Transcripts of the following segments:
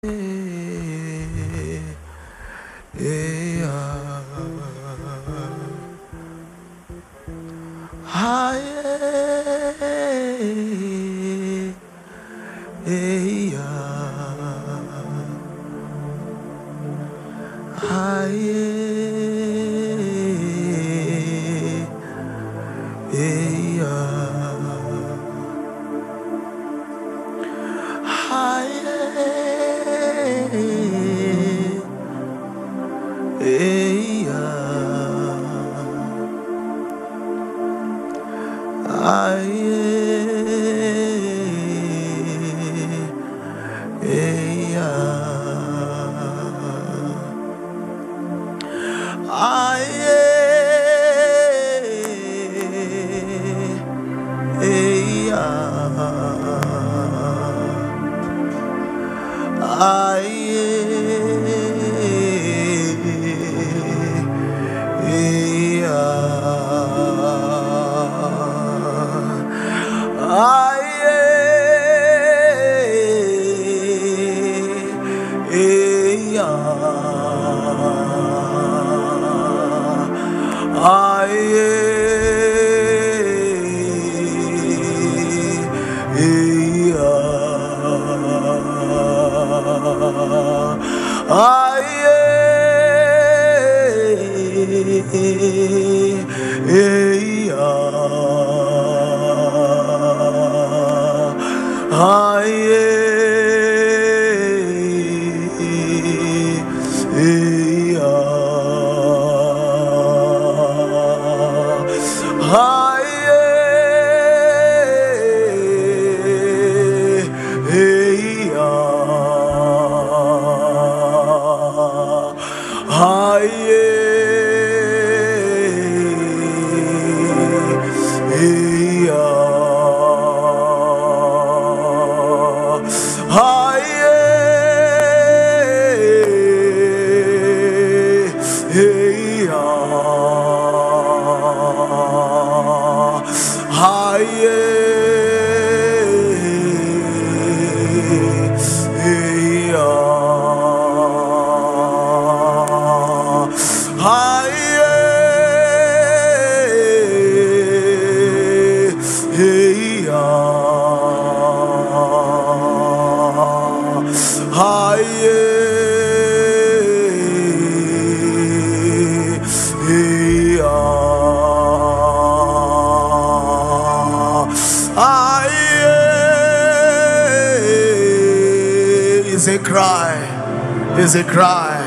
Is a cry,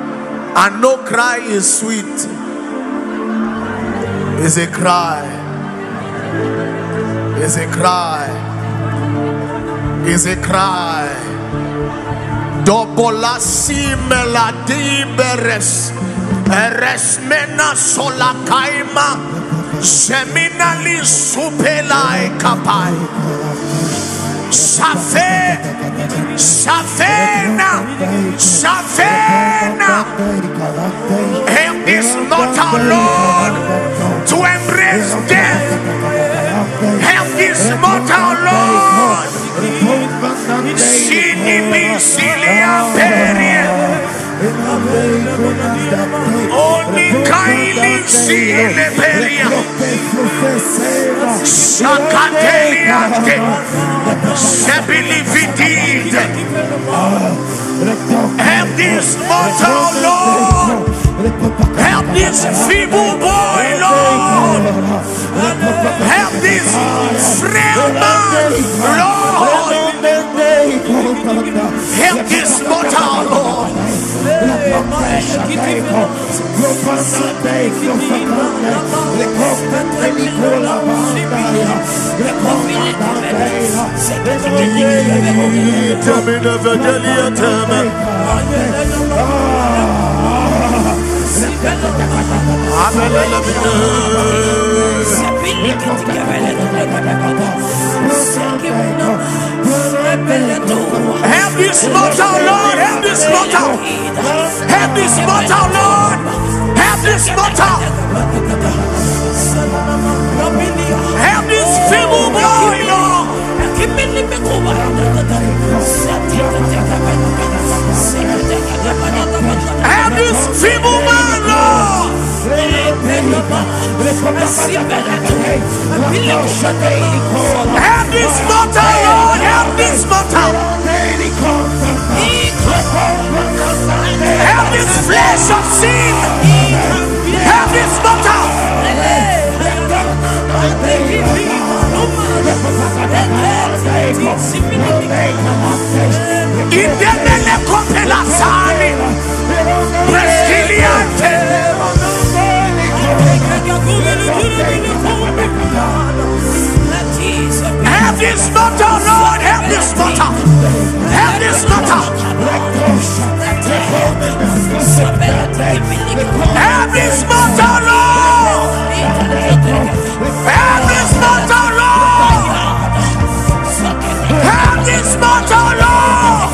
and no cry is sweet. Is a cry, is a cry, is a cry. Dobola simela diberes, eresmena sola kaima, seminali supelai kapai. Safe, Safena, Safena. Help this mortal Lord to embrace death. Help this mortal Lord. Sinimi silia peria. Oni kaili sile peria. Sakateliate. Sebilivitide. Help this mortal Lord. Help this feeble boy, Lord. Help this frail man, Lord. Help this mortal Lord. Help this mortal Lord. Help this mortal. Help this mortal Lord. Help this mortal. Help this feeble boy, Lord. Help this mortal, Lord. Help this mortal. Help this flesh of sin. Help this mortal. In the name of Pelasani, Brasiliante. Help this mortal, Lord. Help this mortal. Help this mortal. Help this mortal, Lord. Help this mortal, Lord. Help this mortal, Lord.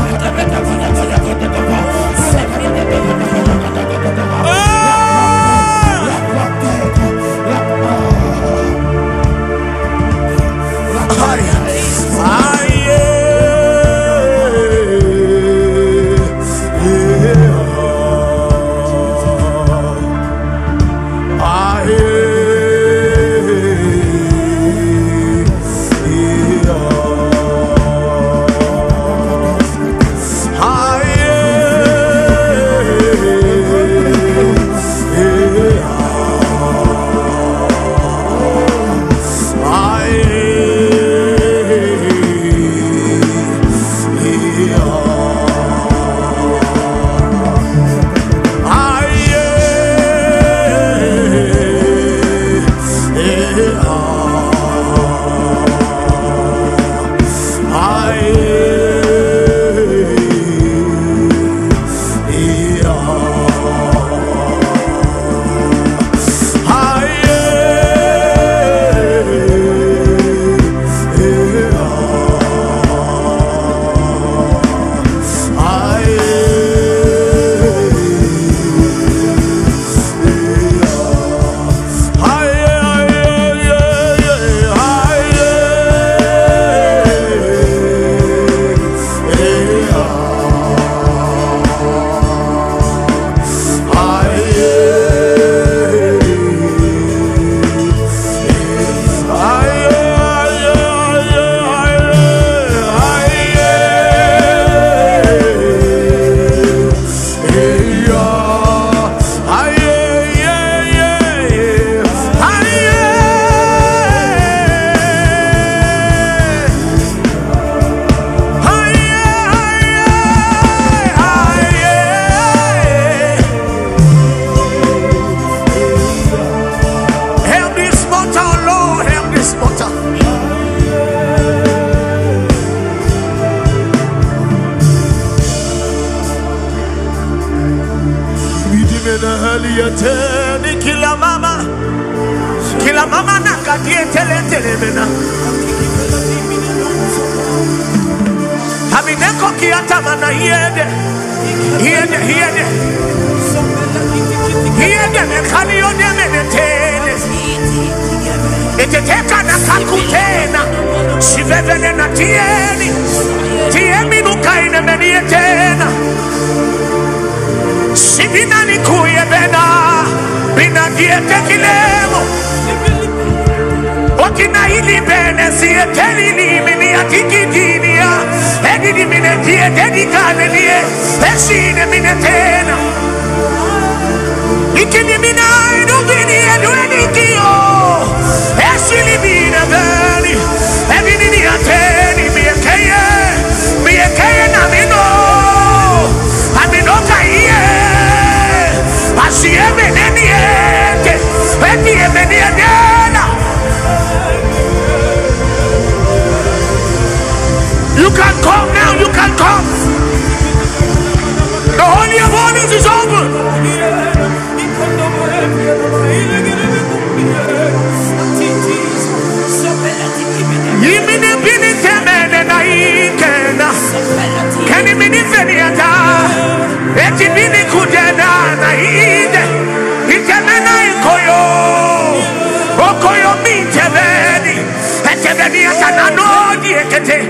Kila mama na kadie tele mena. Amineko kiata mana hiede mekani yone menetene. Eteteka na kakutena. Shivevene na tieni. Tiemi nukaine menietena. Shivina ni kuye bena. Bina diete kilemo. Okina hili bene sieteli ni mini atikidinia. Edini mine diete di kanenie. Eshine mine tena. Ikini mina idubini edweni kiyo. Eshili mine beni. Edini ni ateni miekeye na mino. Amino kaiye. Asiye meneniete. Ediye meneniena. You can come now, you can come. The Holy of Holies is open. Yimini bini temene na ikena. Keni mini feniata. Eti bini kudena na ide. Itemena ikoyo. Okoyo mitebeni. Etebeni atananodi ekete.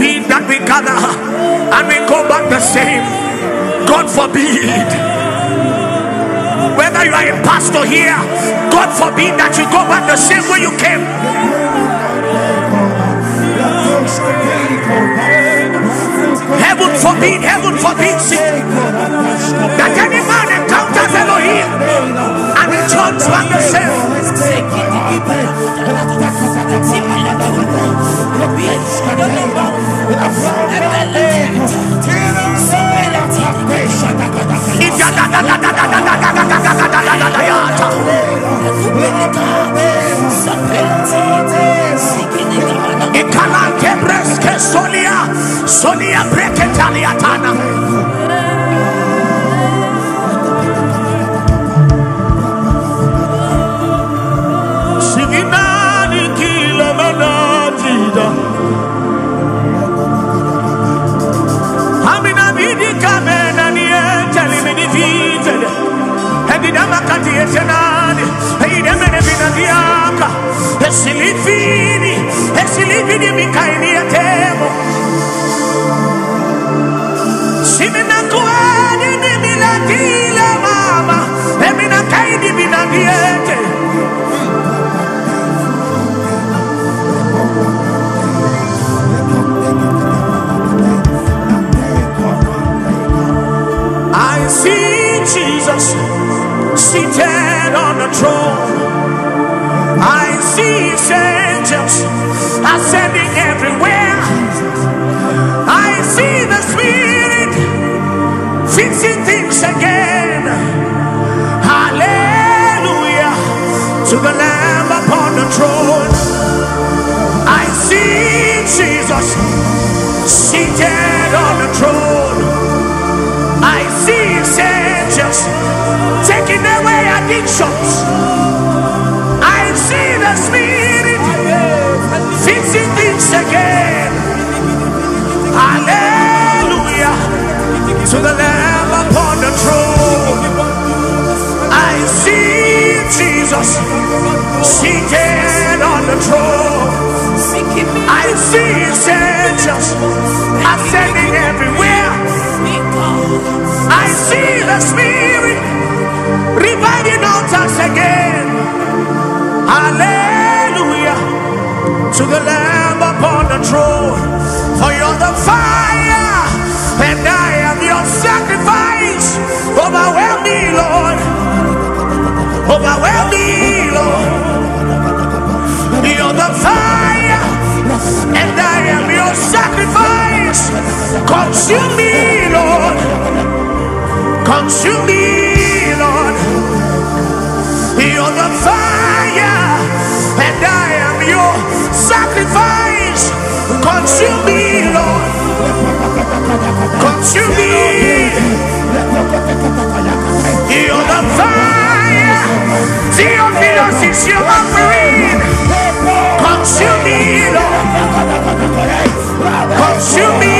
forbid that we gather and we go back the same. God forbid. Whether you are a pastor here, God forbid that you go back the same way you came. Heaven forbid that any man encounters Elohim and returns back the same. Sonia Breketaliatana. Sivinani kilomanatida. Amina vidi kamena nieteli minivitele. Hedidama katietenani. Hedidamene vinadiaka. Esilivini mikaini etemo. Simina kuani ni miladile mama. Emina kaidi binadiete. I see Jesus seated on the throne. I see his angels ascending everywhere. I see the Spirit fixing things again. Hallelujah to the Lamb upon the throne. I see Jesus seated on the throne. I see his angels taking away addictions. I see the Spirit fixing things again. Hallelujah to the Lamb upon the throne. I see Jesus seated on the throne. I see his angels ascending everywhere. I see the Spirit reviving altars again. Hallelujah to the Lamb upon the throne. For you're the fire and I am your sacrifice. Overwhelm me, Lord. Overwhelm me, Lord. You're the fire and I am your sacrifice. Consume me, Lord. Consume me, Lord. You're the fire and I am your sacrifice. Consume me, Lord. Consume me. You're the fire. Theophilus is your offering. Consume me, Lord. Consume me.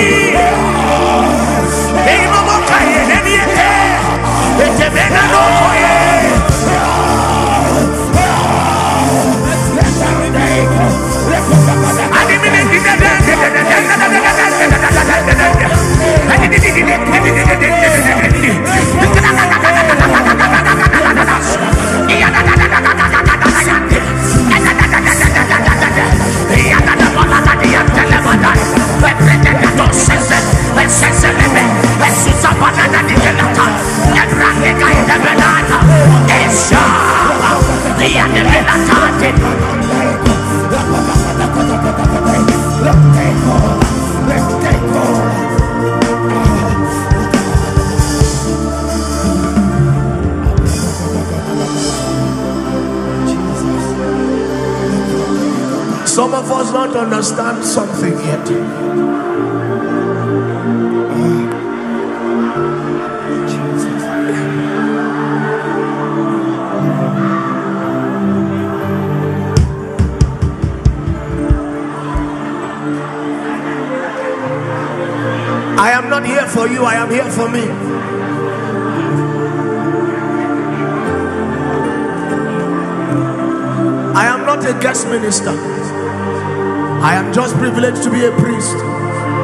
Some of us don't understand something yet. I am not here for you, I am here for me. I am not a guest minister. I am just privileged to be a priest.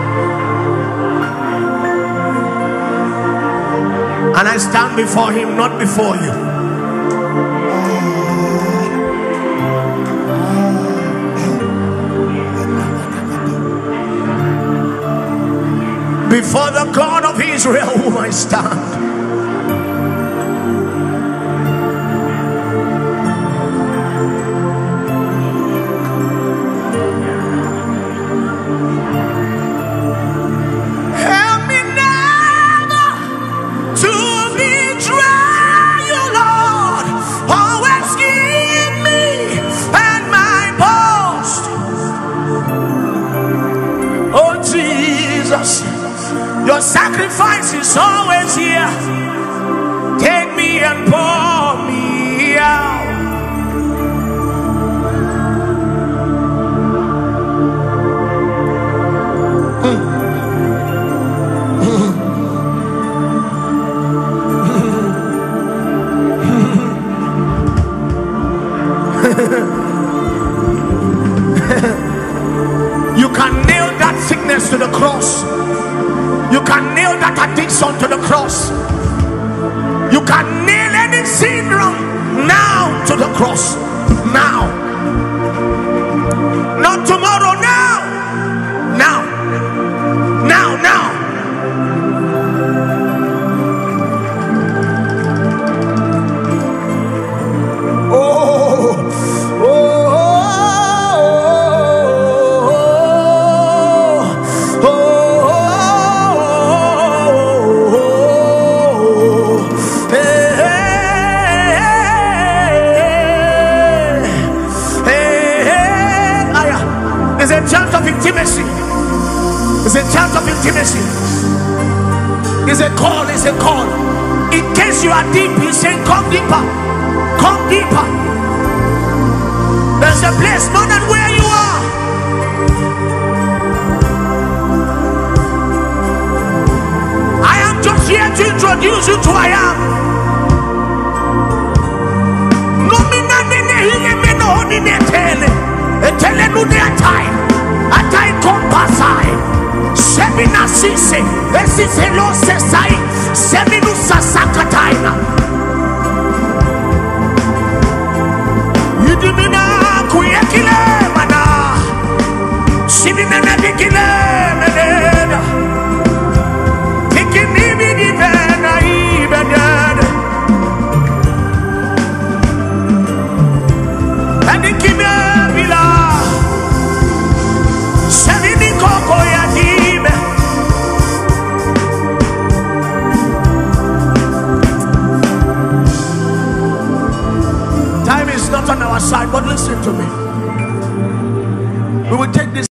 before him, not before you. Before the God of Israel whom I stand. Your sacrifice is always here. Take me and pour me out. You can nail that sickness to the cross. You can nail that addiction to the cross. You can nail any syndrome now to the cross. Now. Not tomorrow, now. Now. Now, now. It's a chance of intimacy. It's a chance of intimacy. It's a call. It's a call. In case you are deep, he's saying, come deeper. Come deeper. There's a place more than where you are. I am just here to introduce you to I am. Semina sise, esi selo sesai, seminu sasakataina. Yudimina kuyekile mana, sinina dikile menena. Tikini bidi bena ibedene. Adikime bila, semini koko yadi. Time is not on our side, but listen to me. We will take this